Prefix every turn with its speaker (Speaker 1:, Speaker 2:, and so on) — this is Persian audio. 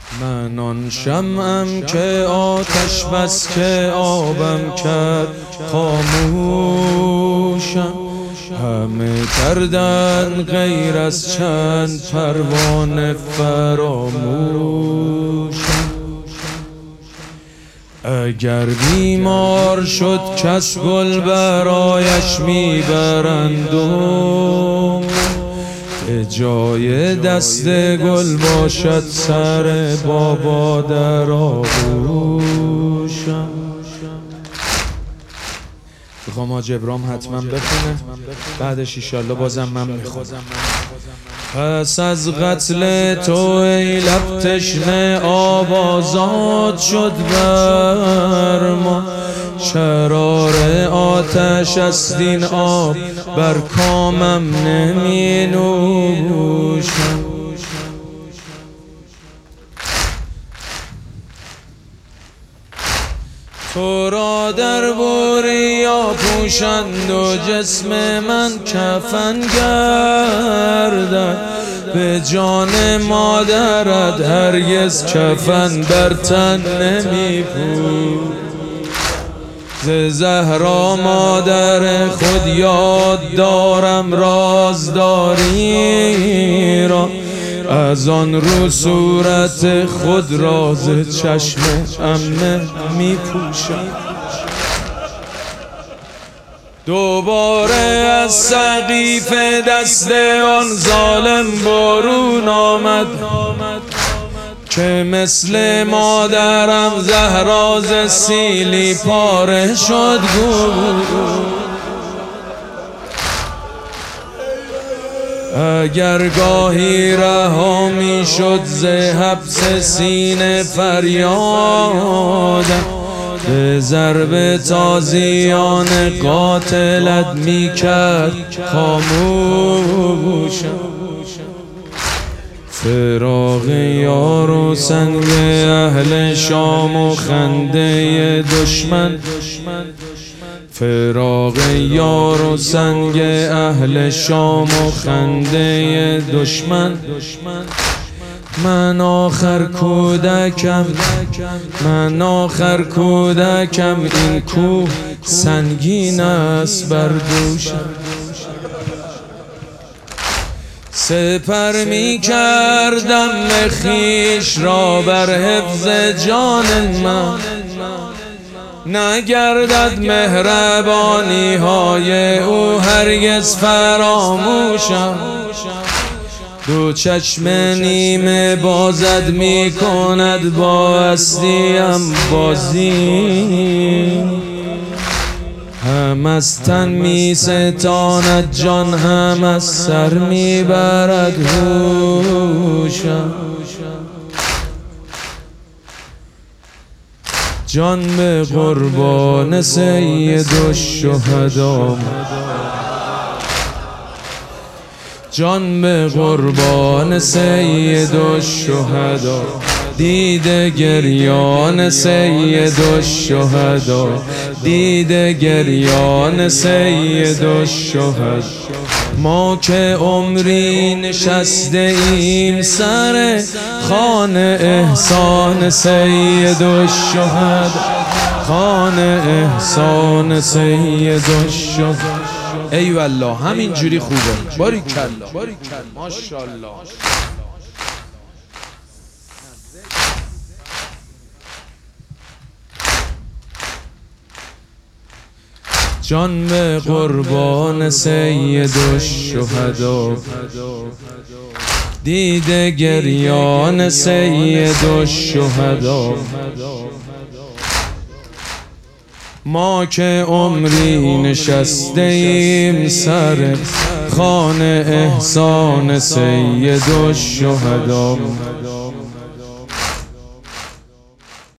Speaker 1: من آن شمعم که آتش بس که آبم کرد خاموشم. همه کردن غیر از چند پروانه فراموشم. اگر بیمار شد کس گل برایش میبرند به جای دست گل باشد سر بابا در آغوشم. میخوام حاج ابراهیم حتما بخونه، بعدش ایشالله بازم من میخونم. پس از قتل تو ای لب تشنه آب آزاد شد بر ما. شرار آتش است این آب بر کامم نمی نوشم. تو را در بوریا پوشند و جسم من کفن گردد. به جان مادرت هرگز کفن بر تن نمی پوشم. ز زهرا مادر خود یاد دارم رازداری را. از آن رو صورت خود راز چشم عمه می پوشم. دوباره از سقیف دست آن ظالم برون آمد که مثل مادرم زهرا ز سیلی پاره شد. اگر گاهی رها می شد ز حبس سینه فریادم، به ضرب تازیان قاتلت می کرد خاموشم. فراق یار و سنگ اهل شام و خنده دشمن. فراق یار و سنگ اهل شام و خنده دشمن. من آخر کودکم این کوه سنگین است بر دوشم. سپر می کردم خویش را بر حفظ جان من. نگردد مهربانی های او هرگز فراموشم. دو چشم نیمه بازد می کند با هستیم بازی. هم از تن می ستاند جان هم از سر می برد هوشم. جان به قربان سید الشهدا، جان به قربان سید الشهدا. دیده گریان سید الشهدا، دیده گریان سید الشهدا. ما که عمری نشسته ایم سر خوان احسان سید الشهدا، خوان احسان سید الشهدا. ای والله همین جوری خوبه. باریکلا ماشاءالله. جان به قربان سید الشهدا، دیده گریان سید الشهدا. ما که عمری نشسته ایم سر خوان احسان سید الشهدا.